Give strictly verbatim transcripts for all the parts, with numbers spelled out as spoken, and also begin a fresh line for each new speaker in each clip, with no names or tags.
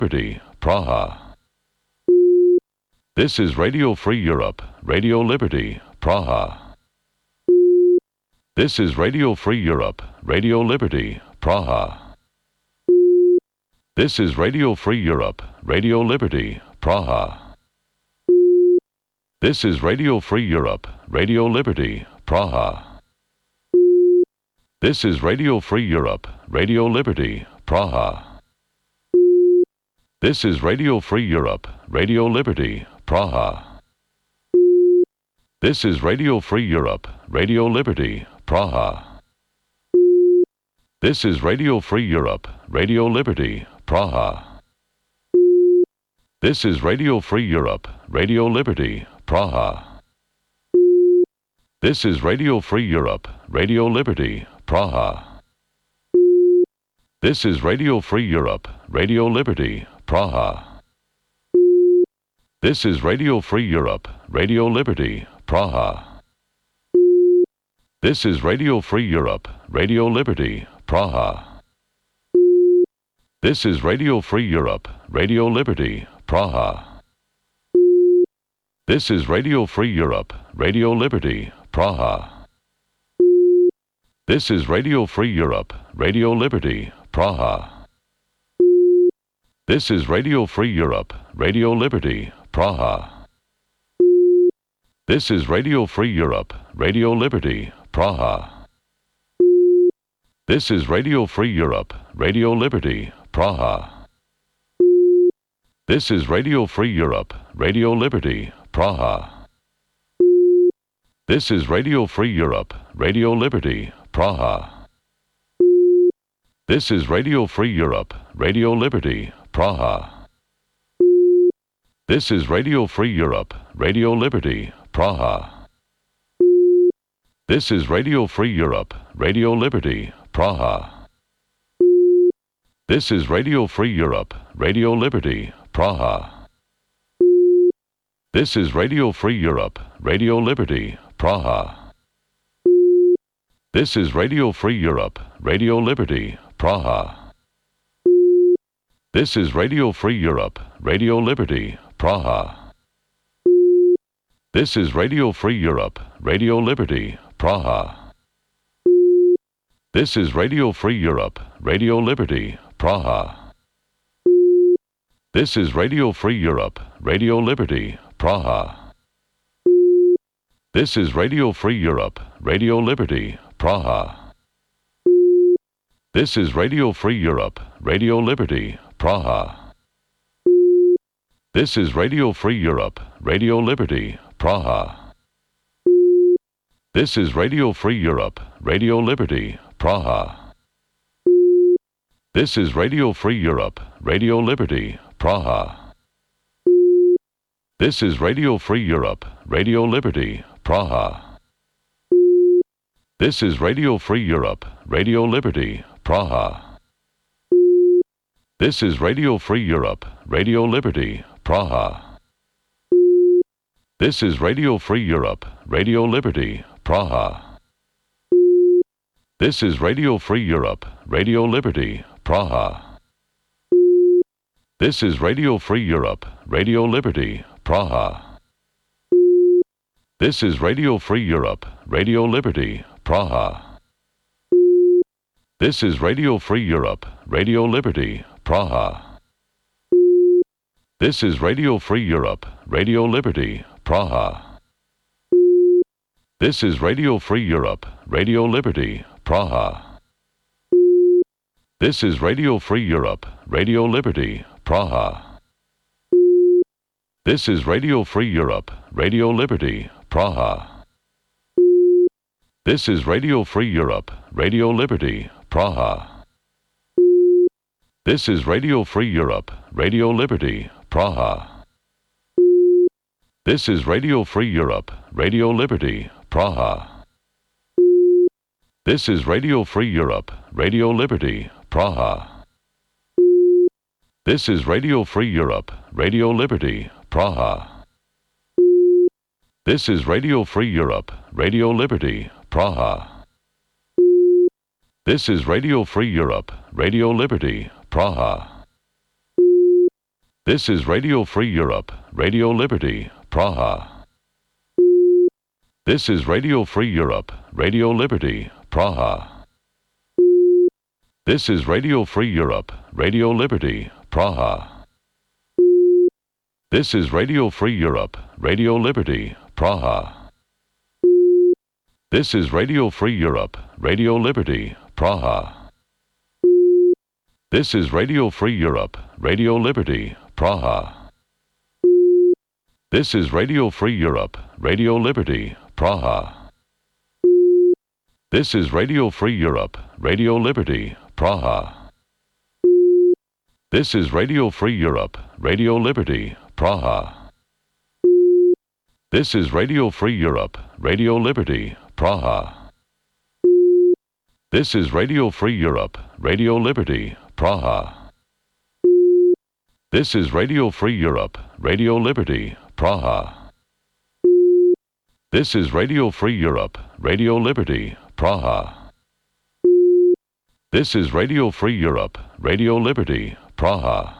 Liberty, Praha. This is Radio Free Europe, Radio Liberty, Praha. This is Radio Free Europe, Radio Liberty, Praha. This is Radio Free Europe, Radio Liberty, Praha. This is Radio Free Europe, Radio Liberty, Praha. This is Radio Free Europe, Radio Liberty, Praha. This is Radio Free Europe, Radio Liberty, Praha. This is Radio Free Europe, Radio Liberty, Praha. This is Radio Free Europe, Radio Liberty, Praha. This is Radio Free Europe, Radio Liberty, Praha. This is Radio Free Europe, Radio Liberty, Praha. This is Radio Free Europe, Radio Liberty, Praha. This is Radio Free Europe, Radio Liberty, Praha. This is Radio Free Europe, Radio Liberty, Praha. This is Radio Free Europe, Radio Liberty, Praha. This is Radio Free Europe, Radio Liberty, Praha. This is Radio Free Europe, Radio Liberty, Praha. This is Radio Free Europe, Radio Liberty, Praha. This is Radio Free Europe, Radio Liberty, Praha. This is Radio Free Europe, Radio Liberty, Praha. This is Radio Free Europe, Radio Liberty, Praha. This is Radio Free Europe, Radio Liberty, Praha. This is Radio Free Europe, Radio Liberty, Praha. This is Radio Free Europe, Radio Liberty, Praha. This is Radio Free Europe, Radio Liberty, Praha. This is Radio Free Europe, Radio Liberty, Praha. This is Radio Free Europe, Radio Liberty, Praha. This is Radio Free Europe, Radio Liberty, Praha. This is Radio Free Europe, Radio Liberty, Praha. This is Radio Free Europe, Radio Liberty, Praha. This is Radio Free Europe, Radio Liberty, Praha. This is Radio Free Europe, Radio Liberty, Praha. This is Radio Free Europe, Radio Liberty, Praha. This is Radio Free Europe, Radio Liberty, Praha. This is Radio Free Europe, Radio Liberty, Praha. This is Radio Free Europe, Radio Liberty, Praha. This is Radio Free Europe, Radio Liberty, Praha. This is Radio Free Europe, Radio Liberty, Praha. This is Radio Free Europe, Radio Liberty, Praha. This is Radio Free Europe, Radio Liberty, Praha. This is Radio Free Europe, Radio Liberty, Praha. This is Radio Free Europe, Radio Liberty, Praha. This is Radio Free Europe, Radio Liberty, Praha. This is Radio Free Europe, Radio Liberty, Praha. This is Radio Free Europe, Radio Liberty, Praha. This is Radio Free Europe, Radio Liberty, Praha. This is Radio Free Europe, Radio Liberty, Praha. This is Radio Free Europe, Radio Liberty, Praha. This is Radio Free Europe, Radio Liberty, Praha. This is Radio Free Europe, Radio Liberty, Praha. This is Radio Free Europe, Radio Liberty, Praha. This is Radio Free Europe, Radio Liberty, Praha. This is Radio Free Europe, Radio Liberty, Praha. This is Radio Free Europe, Radio Liberty, Praha. This is Radio Free Europe, Radio Liberty, Praha. This is Radio Free Europe, Radio Liberty, Praha. This is Radio Free Europe, Radio Liberty, Praha. This is Radio Free Europe, Radio Liberty, Praha. This is Radio Free Europe, Radio Liberty, Praha. This is Radio Free Europe, Radio Liberty, Praha. This is Radio Free Europe, Radio Liberty, Praha. This is Radio Free Europe, Radio Liberty, Praha. This is Radio Free Europe, Radio Liberty, Praha. This is Radio Free Europe, Radio Liberty, Praha. This is Radio Free Europe, Radio Liberty, Praha. This is Radio Free Europe, Radio Liberty, Praha. This is Radio Free Europe, Radio Liberty, Praha. This is Radio Free Europe, Radio Liberty, Praha. This is Radio Free Europe, Radio Liberty, Praha. This is Radio Free Europe, Radio Liberty, Praha.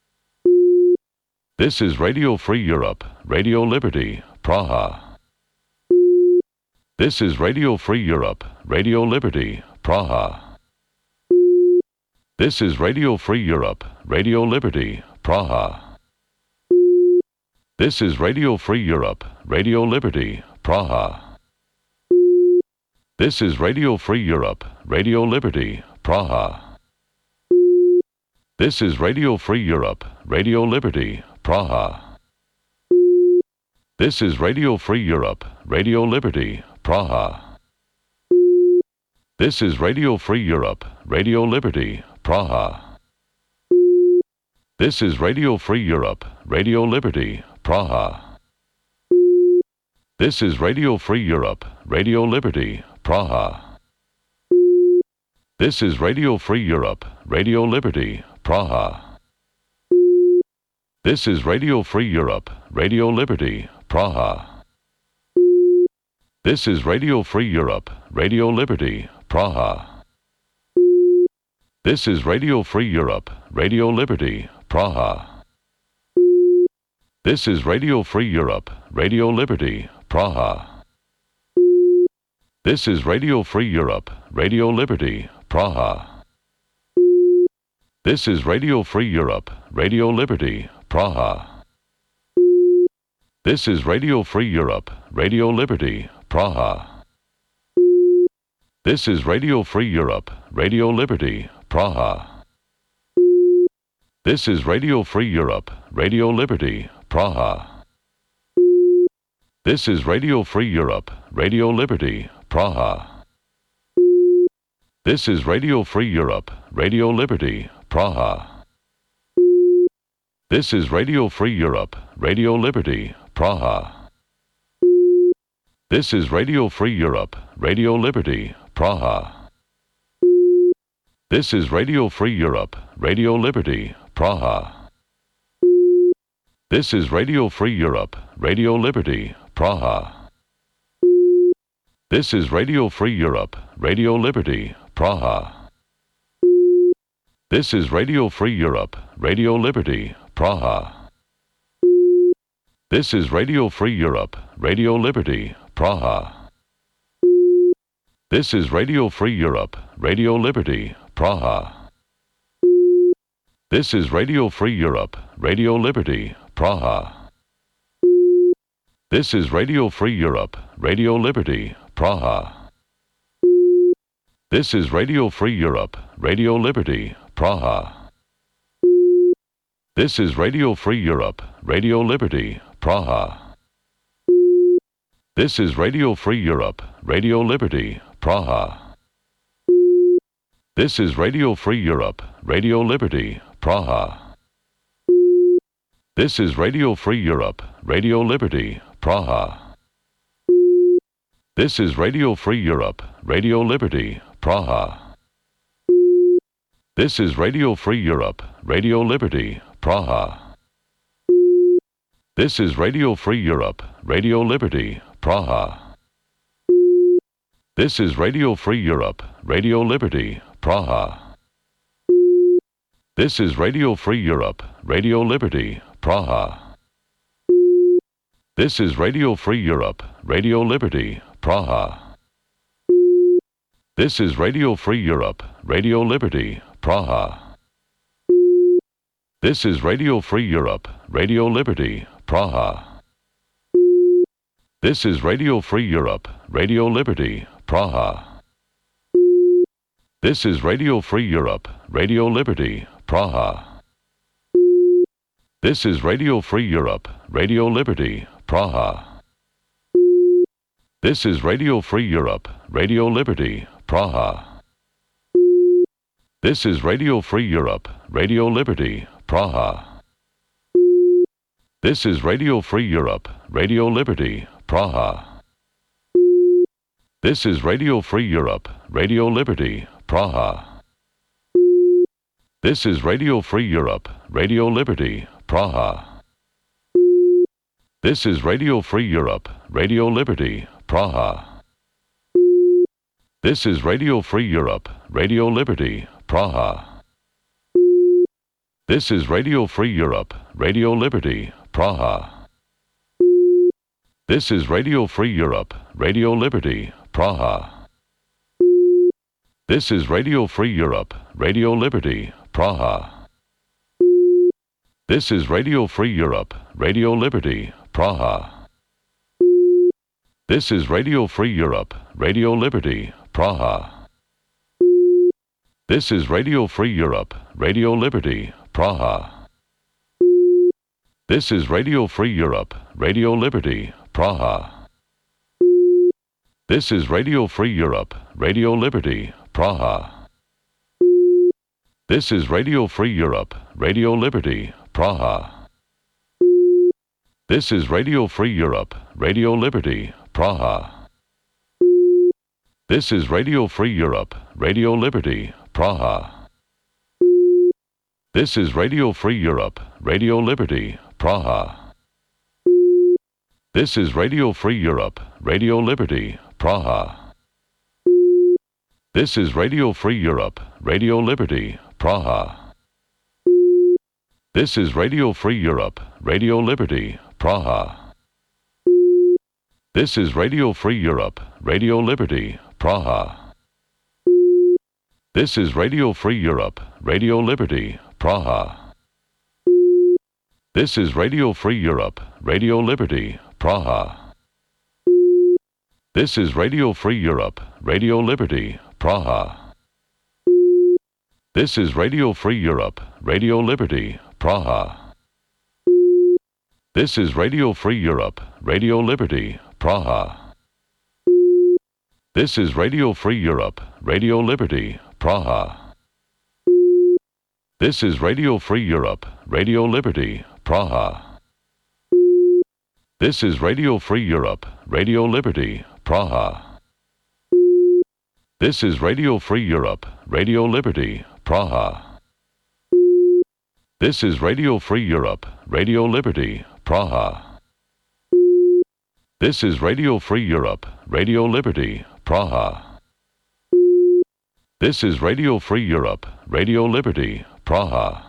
This is Radio Free Europe, Radio Liberty, Praha. This is Radio Free Europe, Radio Liberty, Praha. This is Radio Free Europe, Radio Liberty, Praha. This is Radio Free Europe, Radio Liberty, Praha. This is Radio Free Europe, Radio Liberty, Praha. This is Radio Free Europe, Radio Liberty, Praha. This is Radio Free Europe, Radio Liberty, Praha. This is Radio Free Europe, Radio Liberty, Praha. This is Radio Free Europe, Radio Liberty, Praha. This is Radio Free Europe, Radio Liberty, Praha. This is Radio Free Europe, Radio Liberty, Praha. This is Radio Free Europe, Radio Liberty, Praha. This is Radio Free Europe, Radio Liberty, Praha. This is Radio Free Europe, Radio Liberty, Praha. This is Radio Free Europe, Radio Liberty, Praha. This is Radio Free Europe, Radio Liberty, Praha. This is Radio Free Europe, Radio Liberty, Praha. This is Radio Free Europe, Radio Liberty, Praha. This is Radio Free Europe, Radio Liberty, Praha. This is Radio Free Europe, Radio Liberty, Praha. This is Radio Free Europe, Radio Liberty, Praha. This is Radio Free Europe, Radio Liberty, Praha. This is Radio Free Europe, Radio Liberty, Praha. This is Radio Free Europe, Radio Liberty, Praha. This is Radio Free Europe, Radio Liberty, Praha. This is Radio Free Europe, Radio Liberty, Praha. This is Radio Free Europe, Radio Liberty, Praha. This is Radio Free Europe, Radio Liberty, Praha. This is Radio Free Europe, Radio Liberty, Praha. This is Radio Free Europe, Radio Liberty, Praha. This is Radio Free Europe, Radio Liberty, Praha. This is Radio Free Europe, Radio Liberty, Praha. This is Radio Free Europe, Radio Liberty, Praha. This is Radio Free Europe, Radio Liberty, Praha. This is Radio Free Europe, Radio Liberty, Praha. This is Radio Free Europe, Radio Liberty, Praha. This is Radio Free Europe, Radio Liberty, Praha. This is Radio Free Europe, Radio Liberty, Praha. This is Radio Free Europe, Radio Liberty, Praha. This is Radio Free Europe, Radio Liberty, Praha. This is Radio Free Europe, Radio Liberty, Praha. This is Radio Free Europe, Radio Liberty, Praha. This is Radio Free Europe, Radio Liberty, Praha. This is Radio Free Europe, Radio Liberty, Praha. This is Radio Free Europe, Radio Liberty, Praha. This is Radio Free Europe, Radio Liberty, Praha. This is Radio Free Europe, Radio Liberty, Praha. This is Radio Free Europe, Radio Liberty, Praha. This is Radio Free Europe, Radio Liberty, Praha. This is Radio Free Europe, Radio Liberty, Praha. This is Radio Free Europe, Radio Liberty, Praha. This is Radio Free Europe, Radio Liberty, Praha. This is Radio Free Europe, Radio Liberty, Praha. This is Radio Free Europe, Radio Liberty, Praha. This is Radio Free Europe, Radio Liberty, Praha. This is Radio Free Europe, Radio Liberty, Praha. This is Radio Free Europe, Radio Liberty, Praha. This is Radio Free Europe, Radio Liberty, Praha. This is Radio Free Europe, Radio Liberty, Praha. This is Radio Free Europe, Radio Liberty, Praha. This is Radio Free Europe, Radio Liberty, Praha. This is Radio Free Europe, Radio Liberty, Praha. This is Radio Free Europe, Radio Liberty, Praha. This is Radio Free Europe, Radio Liberty, Praha. This is Radio Free Europe, Radio Liberty, Praha. This is Radio Free Europe, Radio Liberty, Praha. This is Radio Free Europe, Radio Liberty, Praha. This is Radio Free Europe, Radio Liberty, Praha. This is Radio Free Europe, Radio Liberty, Praha. This is Radio Free Europe, Radio Liberty, Praha. This is Radio Free Europe, Radio Liberty, Praha. This is Radio Free Europe, Radio Liberty, Praha. This is Radio Free Europe, Radio Liberty, Praha. This is Radio Free Europe, Radio Liberty, Praha. This is Radio Free Europe, Radio Liberty, Praha. This is Radio Free Europe, Radio Liberty, Praha. This is Radio Free Europe, Radio Liberty, Praha. This is Radio Free Europe, Radio Liberty, Praha. This is Radio Free Europe, Radio Liberty, Praha. This is Radio Free Europe, Radio Liberty, Praha. This is Radio Free Europe, Radio Liberty, Praha. This is Radio Free Europe, Radio Liberty, Praha. This is Radio Free Europe, Radio Liberty, Praha.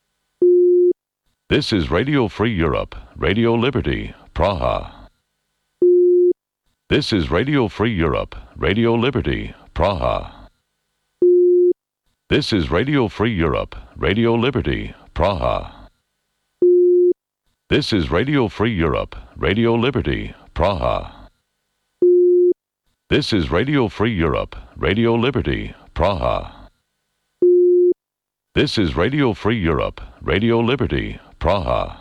This is Radio Free Europe, Radio Liberty, Praha. This is Radio Free Europe, Radio Liberty, Praha. This is Radio Free Europe, Radio Liberty, Praha. This is Radio Free Europe, Radio Liberty, Praha. This is Radio Free Europe, Radio Liberty, Praha. This is Radio Free Europe, Radio Liberty, Praha.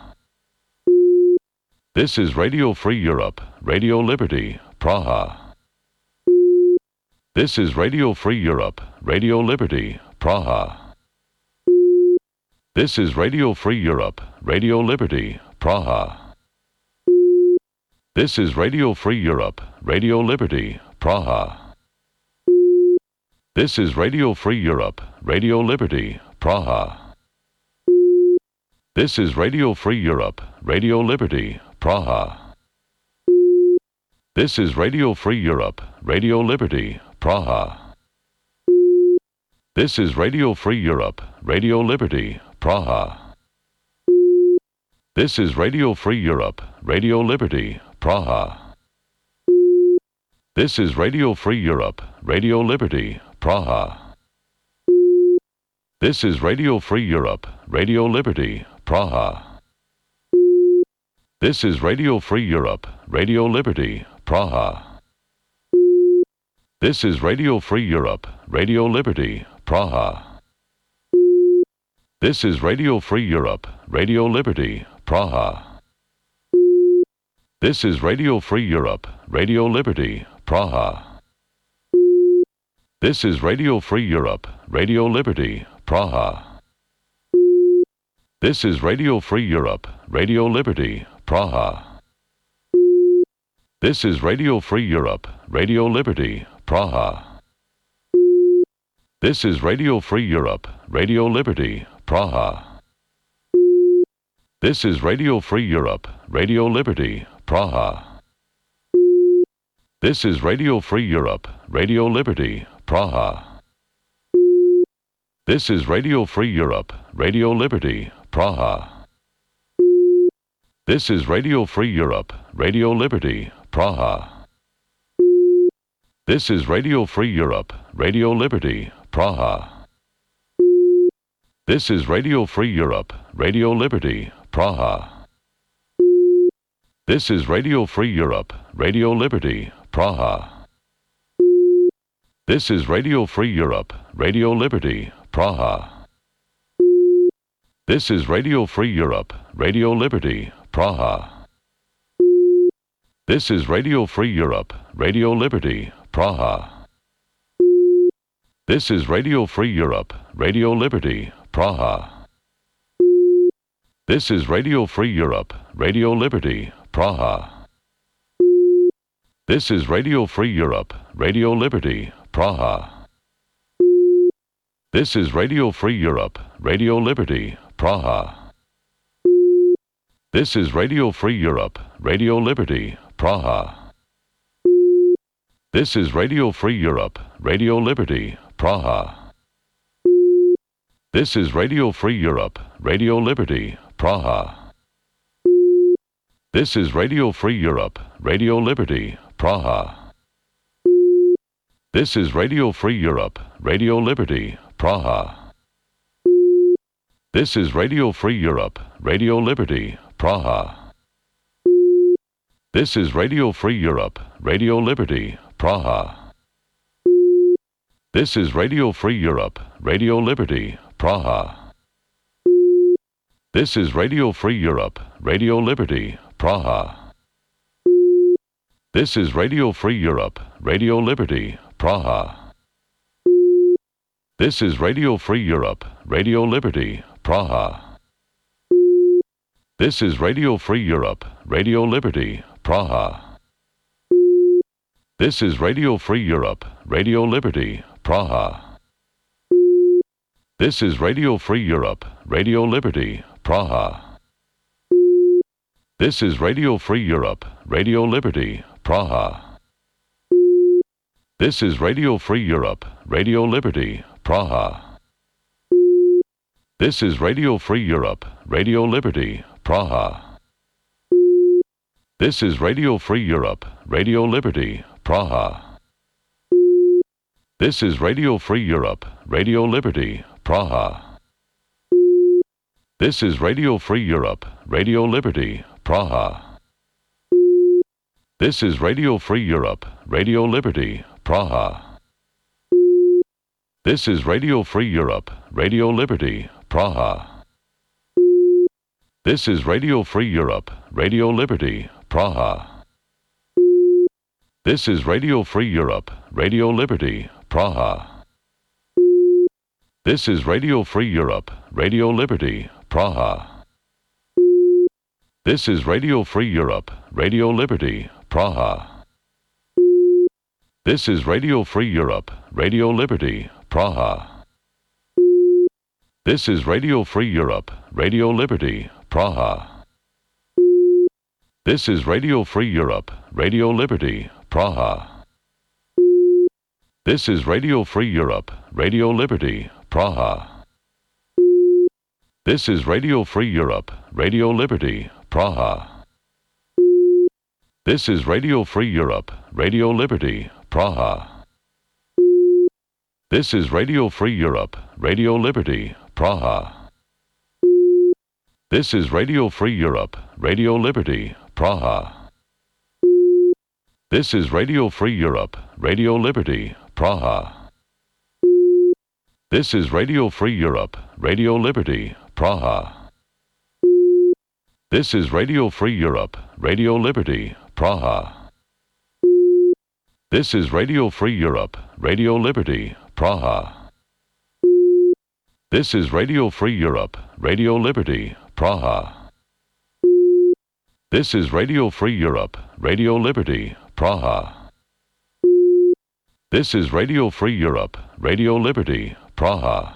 This is Radio Free Europe, Radio Liberty, Praha. This is Radio Free Europe, Radio Liberty, Praha. This is Radio Free Europe, Radio Liberty, Praha. This is Radio Free Europe, Radio Liberty, Praha. This is Radio Free Europe, Radio Liberty, Praha. This is Radio Free Europe, Radio Liberty, Praha. This is Radio Free Europe, Radio Liberty, Praha. This is Radio Free Europe, Radio Liberty, Praha. This is Radio Free Europe, Radio Liberty, Praha. This is Radio Free Europe, Radio Liberty, Praha. This is Radio Free Europe, Radio Liberty, Praha. This is Radio Free Europe, Radio Liberty, Praha. This is Radio Free Europe, Radio Liberty, Praha. This is Radio Free Europe, Radio Liberty, Praha. This is Radio Free Europe, Radio Liberty, Praha. This is Radio Free Europe, Radio Liberty, Praha. This is Radio Free Europe, Radio Liberty, Praha. This is Radio Free Europe, Radio Liberty, Praha. This is Radio Free Europe, Radio Liberty, Praha. This is Radio Free Europe, Radio Liberty, Praha. This is Radio Free Europe, Radio Liberty, Praha. This is Radio Free Europe, Radio Liberty, Praha. This is Radio Free Europe, Radio Liberty, Praha. This is Radio Free Europe, Radio Liberty, Praha. This is Radio Free Europe, Radio Liberty, Praha. This is Radio Free Europe, Radio Liberty, Praha. This is Radio Free Europe, Radio Liberty, Praha. This is Radio Free Europe, Radio Liberty, Praha. This is Radio Free Europe, Radio Liberty, Praha. This is Radio Free Europe, Radio Liberty, Praha. This is Radio Free Europe, Radio Liberty, Praha. This is Radio Free Europe, Radio Liberty, Praha. This is Radio Free Europe, Radio Liberty, Praha. This is Radio Free Europe, Radio Liberty, Praha. This is Radio Free Europe, Radio Liberty, Praha. This is Radio Free Europe, Radio Liberty, Praha. This is Radio Free Europe, Radio Liberty, Praha. This is Radio Free Europe, Radio Liberty, Praha. This is Radio Free Europe, Radio Liberty, Praha. This is Radio Free Europe, Radio Liberty, Praha. This is Radio Free Europe, Radio Liberty, Praha. This is Radio Free Europe, Radio Liberty, Praha. This is Radio Free Europe, Radio Liberty, Praha. This is Radio Free Europe, Radio Liberty, Praha. This is Radio Free Europe, Radio Liberty, Praha. This is Radio Free Europe, Radio Liberty, Praha. This is Radio Free Europe, Radio Liberty, Praha. This is Radio Free Europe, Radio Liberty, Praha. This is Radio Free Europe, Radio Liberty, Praha. This is Radio Free Europe, Radio Liberty, Praha. This is Radio Free Europe, Radio Liberty, Praha. This is Radio Free Europe, Radio Liberty, Praha. This is Radio Free Europe, Radio Liberty, Praha. This is Radio Free Europe, Radio Liberty, Praha. This is Radio Free Europe, Radio Liberty, Praha. This is Radio Free Europe, Radio Liberty, Praha. This is Radio Free Europe, Radio Liberty, Praha. This is Radio Free Europe, Radio Liberty, Praha. This is Radio Free Europe, Radio Liberty, Praha. This is Radio Free Europe, Radio Liberty, Praha. This is Radio Free Europe, Radio Liberty, Praha. This is Radio Free Europe, Radio Liberty, Praha. This is Radio Free Europe, Radio Liberty, Praha. This is Radio Free Europe, Radio Liberty, Praha. This is Radio Free Europe, Radio Liberty, Praha. This is Radio Free Europe, Radio Liberty, Praha. This is Radio Free Europe, Radio Liberty, Praha. This is Radio Free Europe, Radio Liberty, Praha. This is Radio Free Europe, Radio Liberty, Praha. This is Radio Free Europe, Radio Liberty, Praha. This is Radio Free Europe, Radio Liberty, Praha. This is Radio Free Europe, Radio Liberty, Praha. This is Radio Free Europe, Radio Liberty, Praha. This is Radio Free Europe, Radio Liberty, Praha.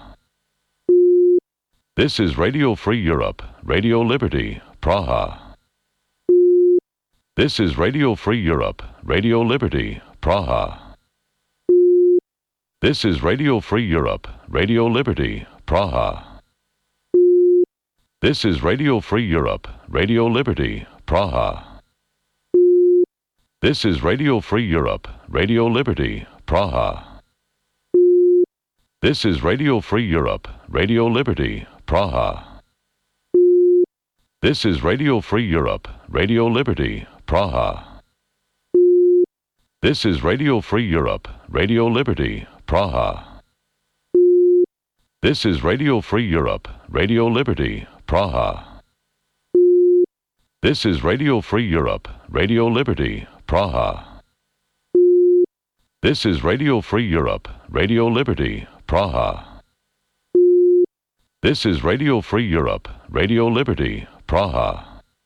This is Radio Free Europe, Radio Liberty, Praha. This is Radio Free Europe, Radio Liberty, Praha. This is Radio Free Europe, Radio Liberty, Praha. This is Radio Free Europe, Radio Liberty, Praha. This is Radio Free Europe, Radio Liberty, Praha. This is Radio Free Europe, Radio Liberty, Praha. This is Radio Free Europe, Radio Liberty, Praha. This is Radio Free Europe, Radio Liberty, Praha. This is Radio Free Europe, Radio Liberty, Praha. This is Radio Free Europe, Radio Liberty, Praha. This is Radio Free Europe, Radio Liberty, Praha. This is Radio Free Europe, Radio Liberty, Praha.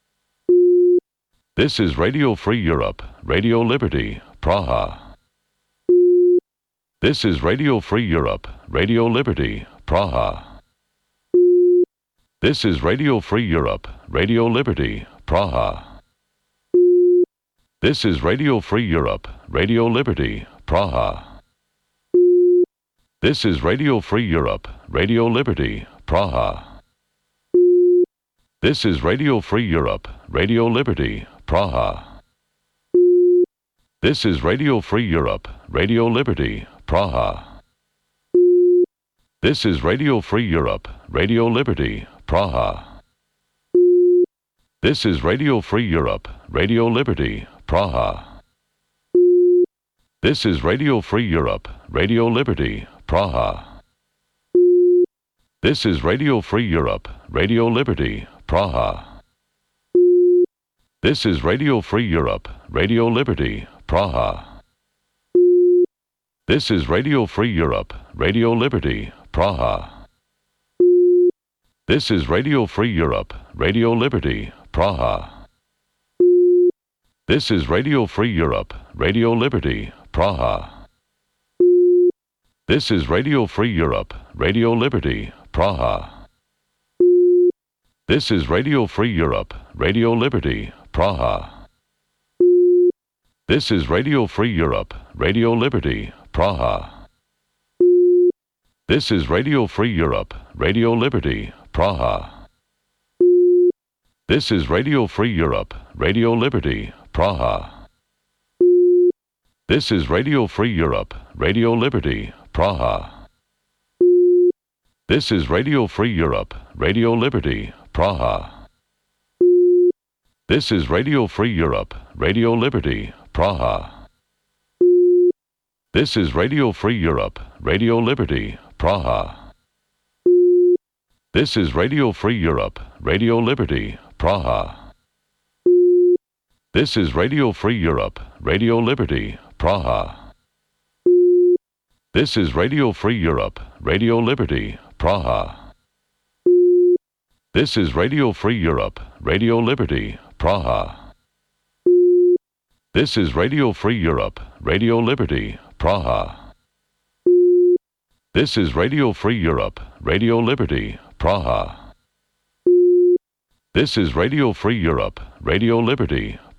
This is Radio Free Europe, Radio Liberty, Praha. This is Radio Free Europe, Radio Liberty, Praha. This is Radio Free Europe, Radio Liberty, Praha. This is Radio Free Europe, Radio Liberty, Praha. This is Radio Free Europe, Radio Liberty, Praha. This is Radio Free Europe, Radio Liberty, Praha. This is Radio Free Europe, Radio Liberty, Praha. This is Radio Free Europe, Radio Liberty, Praha. This is Radio Free Europe, Radio Liberty, Praha. This is Radio Free Europe, Radio Liberty, Praha. This is Radio Free Europe, Radio Liberty, Praha. This is Radio Free Europe, Radio Liberty, Praha. This is Radio Free Europe, Radio Liberty, Praha. This is Radio Free Europe, Radio Liberty, Praha. This is Radio Free Europe, Radio Liberty, Praha. This is Radio Free Europe, Radio Liberty, Praha. This is Radio Free Europe, Radio Liberty, Praha. This is Radio Free Europe, Radio Liberty, Praha. This is Radio Free Europe, Radio Liberty, Praha. This is Radio Free Europe, Radio Liberty, Praha. This is Radio Free Europe, Radio Liberty, Praha. This is Radio Free Europe, Radio Liberty, Praha. This is Radio Free Europe, Radio Liberty, Praha. This is Radio Free Europe, Radio Liberty, Praha. This is Radio Free Europe, Radio Liberty, Praha. This is Radio Free Europe, Radio Liberty, Praha. This is Radio Free Europe, Radio Liberty, Praha. This is Radio Free Europe, Radio Liberty, Praha. This is Radio Free Europe, Radio Liberty, Praha. This is Radio Free Europe, Radio Liberty, Praha. This is Radio Free Europe, Radio Liberty,